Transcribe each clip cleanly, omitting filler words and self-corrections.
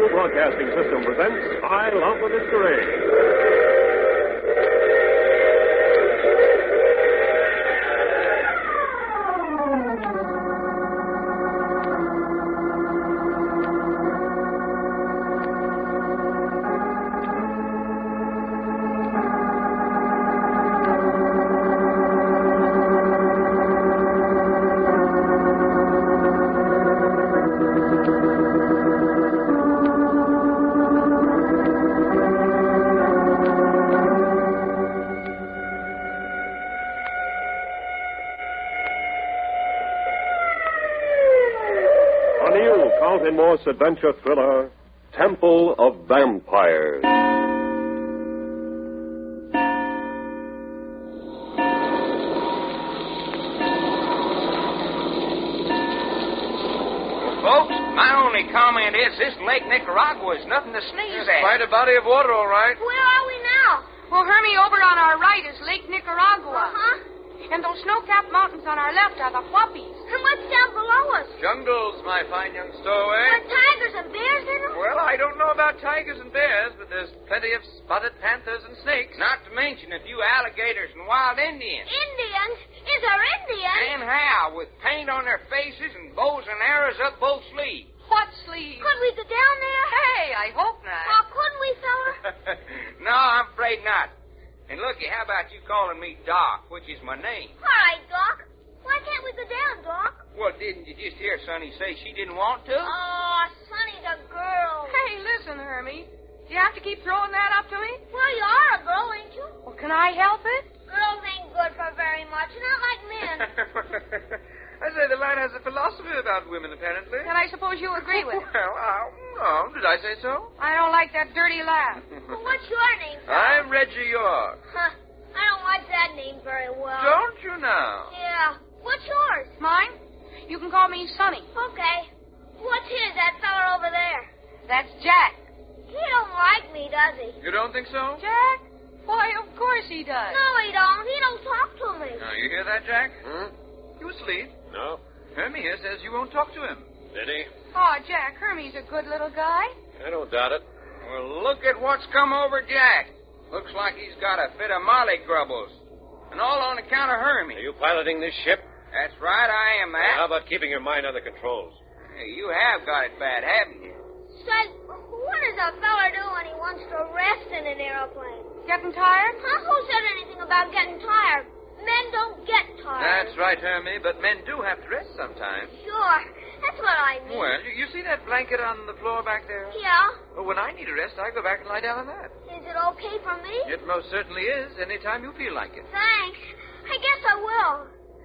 National Broadcasting System presents I Love the Masquerade. Carlton Morse adventure thriller, Temple of Vampires. Folks, my only comment is this Lake Nicaragua is nothing to sneeze at. Quite a body of water, all right. Where are we now? Well, Hermie, over on our right is Lake Nicaragua. Uh-huh. And those snow-capped mountains on our left are the Whoppies. And what's down below us? Jungles, my fine young stowaway. Are tigers and bears in them? Well, I don't know about tigers and bears, but there's plenty of spotted panthers and snakes. Not to mention a few alligators and wild Indians. Indians? Is there Indians? And how? With paint on their faces and bows and arrows up both sleeves. What sleeves? Could we go down there? Hey, I hope not. Oh, couldn't we, fella? No, I'm afraid not. And looky, how about you calling me Doc, which is my name? All right, Doc. Why can't we go down, Doc? Well, didn't you just hear Sonny say she didn't want to? Oh, Sonny's a girl. Hey, listen, Hermie. Do you have to keep throwing that up to me? Well, you are a girl, ain't you? Well, can I help it? Girls ain't good for very much, not like men. I say the lad has a philosophy about women, apparently. And I suppose you agree with it. Well, no. Did I say so? I don't like that dirty laugh. Well, what's your name, fella? I'm Reggie York. Huh. I don't like that name very well. Don't you now? Yeah. What's yours? Mine? You can call me Sonny. Okay. What's his, that fella over there? That's Jack. He don't like me, does he? You don't think so? Jack? Why, of course he does. No, he don't. He don't talk to me. Now, you hear that, Jack? Hmm? You asleep? No. Hermie here says you won't talk to him. Did he? Oh, Jack, Hermie's a good little guy. I don't doubt it. Well, look at what's come over Jack. Looks like he's got a fit of molly grubbles. And all on account of Hermie. Are you piloting this ship? That's right, I am, Matt. How about keeping your mind on the controls? Hey, you have got it bad, haven't you? Say, what does a fella do when he wants to rest in an aeroplane? Getting tired? Huh? Who said anything about getting tired? Men don't get tired. That's right, Hermie, but men do have to rest sometimes. Sure. That's what I mean. Well, you see that blanket on the floor back there? Yeah? Well, when I need a rest, I go back and lie down on that. Is it okay for me? It most certainly is, any time you feel like it. Thanks. I guess I will.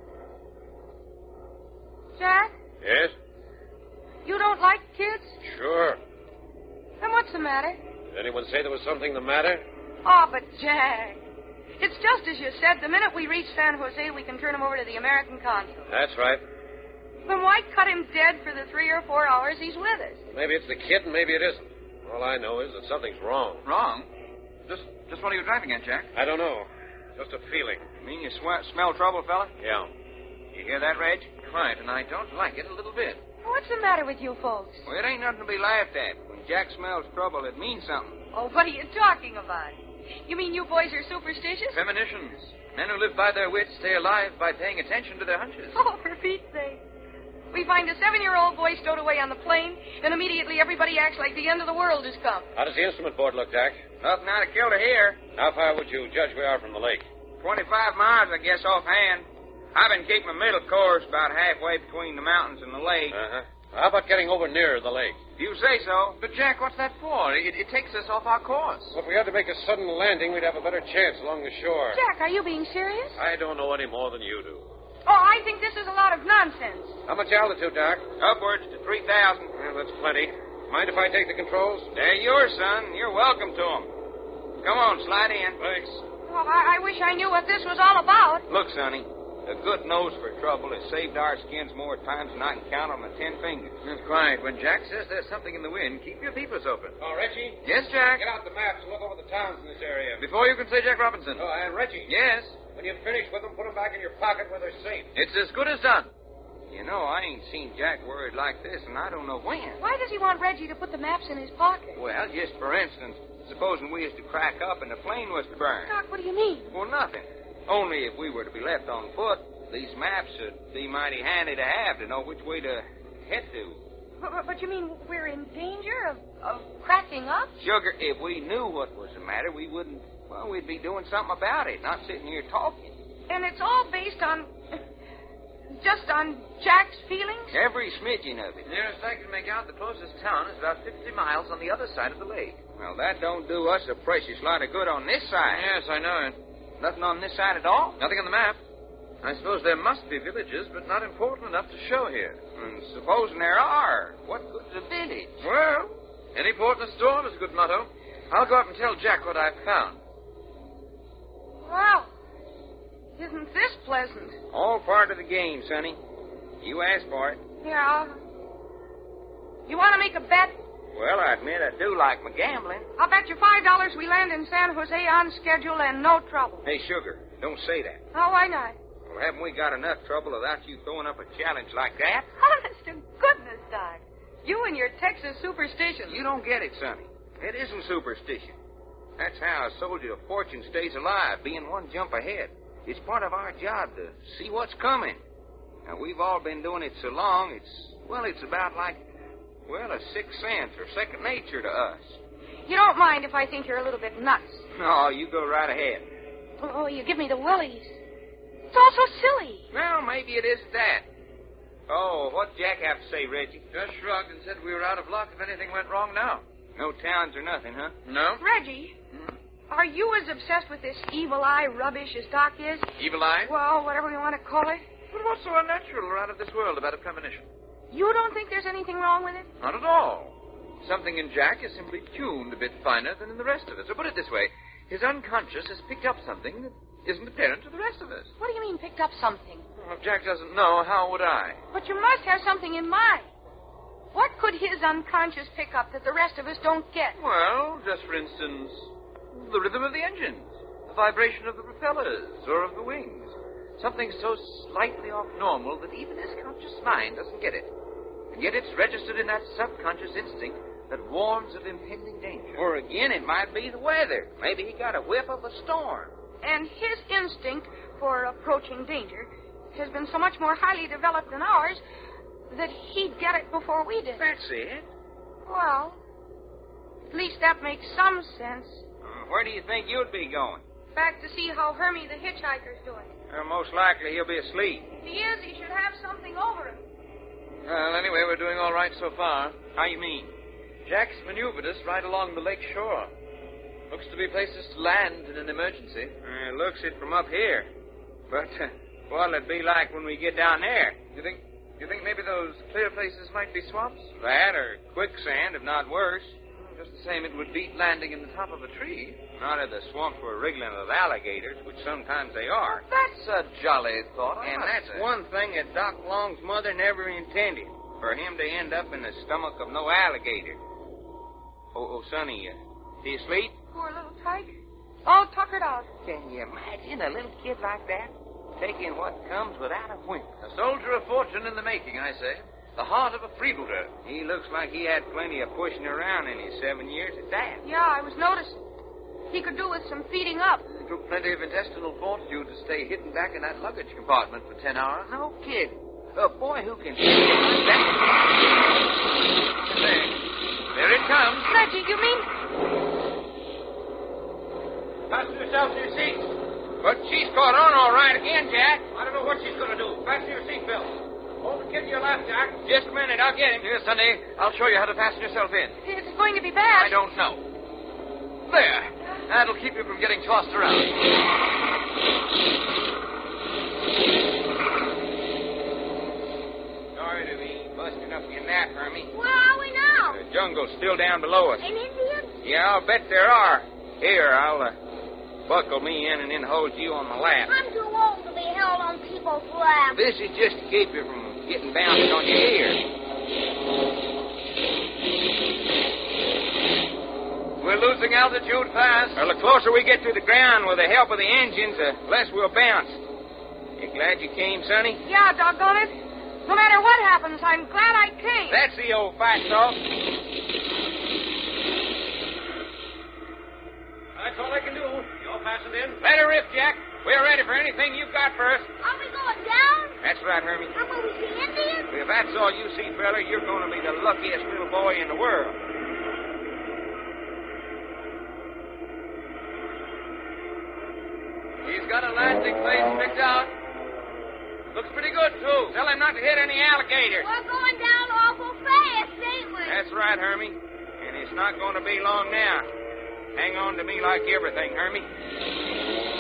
Jack, Yes? you don't like kids? Sure. Then what's the matter? Did anyone say there was something the matter? Oh, but Jack, it's just as you said. The minute we reach San Jose, we can turn him over to the American consul. That's right. Then why cut him dead for the 3 or 4 hours he's with us? Maybe it's the kid and maybe it isn't. All I know is that something's wrong. Wrong? Just what are you driving at, Jack? I don't know. Just a feeling. You mean you smell trouble, fella? Yeah. You hear that, Reg? Quite, and I don't like it a little bit. What's the matter with you folks? Well, it ain't nothing to be laughed at. When Jack smells trouble, it means something. Oh, what are you talking about? You mean you boys are superstitious? Premonitions. Men who live by their wits stay alive by paying attention to their hunches. Oh, for Pete's sake. We find a 7-year-old boy stowed away on the plane, and immediately everybody acts like the end of the world has come. How does the instrument board look, Jack? Nothing out of kilter here. How far would you judge we are from the lake? 25 miles, I guess, offhand. I've been keeping a middle course about halfway between the mountains and the lake. Uh-huh. How about getting over nearer the lake? You say so. But, Jack, what's that for? It takes us off our course. Well, if we had to make a sudden landing, we'd have a better chance along the shore. Jack, are you being serious? I don't know any more than you do. Oh, I think this is a lot of nonsense. How much altitude, Doc? Upwards to 3,000. Well, that's plenty. Mind if I take the controls? They're yours, son. You're welcome to them. Come on, slide in. Thanks. Well, I wish I knew what this was all about. Look, Sonny, a good nose for trouble has saved our skins more times than I can count on my 10 fingers. That's right. When Jack says there's something in the wind, keep your peepers open. Oh, Reggie? Yes, Jack? Get out the maps and look over the towns in this area. Before you can say Jack Robinson. Oh, and Reggie? Yes? When you've finished with them, put them back in your pocket where they're safe. It's as good as done. You know, I ain't seen Jack worried like this, and I don't know when. Why does he want Reggie to put the maps in his pocket? Well, just for instance, supposing we was to crack up and the plane was to burn. Doc, what do you mean? Well, nothing. Only if we were to be left on foot, these maps would be mighty handy to have to know which way to head to. But you mean we're in danger of cracking up? Sugar, if we knew what was the matter, we wouldn't, well, we'd be doing something about it, not sitting here talking. And it's all based on... just on Jack's feelings? Every smidgen of it. Nearest I can make out, the closest town is about 50 miles on the other side of the lake. Well, that don't do us a precious lot of good on this side. Yes, I know it. Nothing on this side at all? Nothing on the map. I suppose there must be villages, but not important enough to show here. And supposing there are, what good's a village? Well, any port in a storm is a good motto. I'll go up and tell Jack what I've found. Wow. Isn't this pleasant? All part of the game, Sonny. You asked for it. Yeah. You want to make a bet? Well, I admit I do like my gambling. I'll bet you $5 we land in San Jose on schedule and no trouble. Hey, Sugar, don't say that. Oh, why not? Well, haven't we got enough trouble without you throwing up a challenge like that? Honest to goodness, Doc. You and your Texas superstitions. You don't get it, Sonny. It isn't superstition. That's how a soldier of fortune stays alive, being one jump ahead. It's part of our job to see what's coming. Now, we've all been doing it so long, it's about like, well, a sixth sense or second nature to us. You don't mind if I think you're a little bit nuts. No, you go right ahead. Oh, you give me the willies. It's all so silly. Well, maybe it is that. Oh, what'd Jack have to say, Reggie? Just shrugged and said we were out of luck if anything went wrong now. No towns or nothing, huh? No? Reggie, are you as obsessed with this evil eye rubbish as Doc is? Evil eye? Well, whatever you want to call it. But what's so unnatural or out of this world about a premonition? You don't think there's anything wrong with it? Not at all. Something in Jack is simply tuned a bit finer than in the rest of us. So put it this way. His unconscious has picked up something that isn't apparent to the rest of us. What do you mean, picked up something? Well, if Jack doesn't know, how would I? But you must have something in mind. What could his unconscious pick up that the rest of us don't get? Well, just for instance, the rhythm of the engines, the vibration of the propellers or of the wings. Something so slightly off normal that even his conscious mind doesn't get it. And yet it's registered in that subconscious instinct that warns of impending danger. Or again, it might be the weather. Maybe he got a whiff of a storm. And his instinct for approaching danger has been so much more highly developed than ours that he'd get it before we did. That's it. Well, at least that makes some sense. Where do you think you'd be going? Back to see how Hermie the hitchhiker's doing. Most likely he'll be asleep. If he is, he should have something over him. Well, anyway, we're doing all right so far. How you mean? Jack's maneuvered us right along the lake shore. Looks to be places to land in an emergency. Looks it from up here. But what'll it be like when we get down there? You think maybe those clear places might be swamps? That or quicksand, if not worse. Just the same, it would beat landing in the top of a tree. Not if the swamps were wriggling with alligators, which sometimes they are. That's a jolly thought. And that's one thing that Doc Long's mother never intended, for him to end up in the stomach of no alligator. Oh, Sonny, is he asleep? Poor little tiger. All tuckered out. Can you imagine a little kid like that taking what comes without a whimper? A soldier of fortune in the making, I say. The heart of a freebooter. He looks like he had plenty of pushing around in his 7 years at that. Yeah, I was noticing. He could do with some feeding up. It took plenty of intestinal fortitude to stay hidden back in that luggage compartment for 10 hours. No kidding. A boy who can see like that. There it comes. Reggie, you mean... Fasten yourself to your seat. But she's caught on all right again, Jack. I don't know what she's going to do. Fasten your seatbelt. Hold the kid to your left, Jack. Just a minute. I'll get him. Here, Sonny. I'll show you how to fasten yourself in. It's going to be bad. I don't know. There. That'll keep you from getting tossed around. Sorry to be busting up your nap, Hermie. Where are we now? The jungle's still down below us. An Indian? Yeah, I'll bet there are. Here, I'll buckle me in and then hold you on my lap. I'm too old to be held on people's laps. This is just to keep you from getting bounced on your ear. We're losing altitude fast. Well, the closer we get to the ground with the help of the engines, the less we'll bounce. You glad you came, Sonny? Yeah, doggone it. No matter what happens, I'm glad I came. That's the old fight talk. That's all I can do. You're fastened in. Let her rip, Jack. We're ready for anything you've got for us. Are we going down? That's right, Hermie. And will we see Indians? If that's all you see, fella, you're going to be the luckiest little boy in the world. He's got a landing place picked out. Looks pretty good, too. Tell him not to hit any alligators. We're going down awful fast, ain't we? That's right, Hermie. And it's not going to be long now. Hang on to me like everything, Hermie.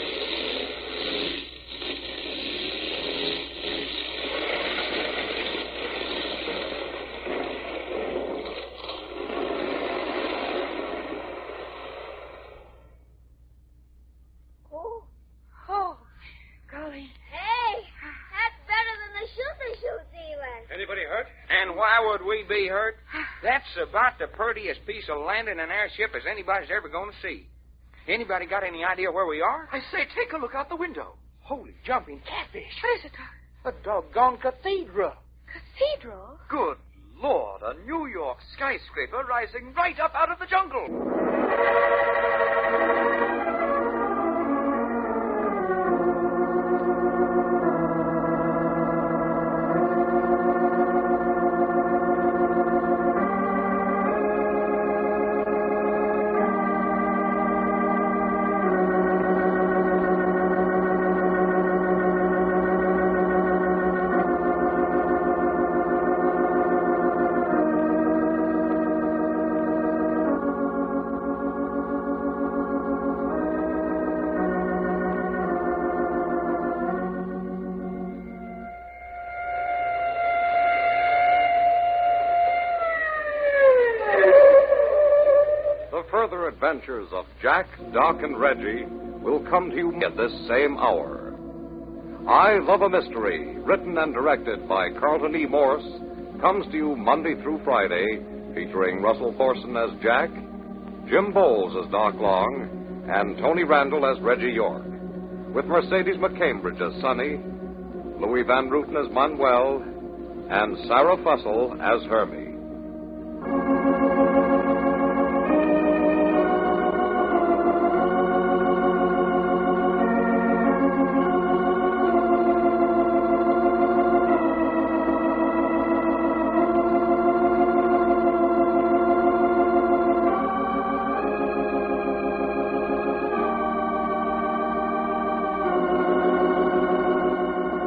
Oh, golly. Hey, that's better than the shoots even. Anybody hurt? And why would we be hurt? That's about the prettiest piece of landing an airship as anybody's ever going to see. Anybody got any idea where we are? I say, take a look out the window. Holy jumping catfish. What is it, Doc? A doggone cathedral. Cathedral? Good Lord, a New York skyscraper rising right up out of the jungle. Further adventures of Jack, Doc, and Reggie will come to you at this same hour. I Love a Mystery, written and directed by Carlton E. Morse, comes to you Monday through Friday, featuring Russell Thorson as Jack, Jim Bowles as Doc Long, and Tony Randall as Reggie York, with Mercedes McCambridge as Sonny, Louis Van Ruten as Manuel, and Sarah Fussell as Hermie.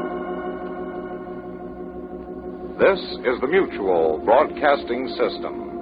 This is the Mutual Broadcasting System.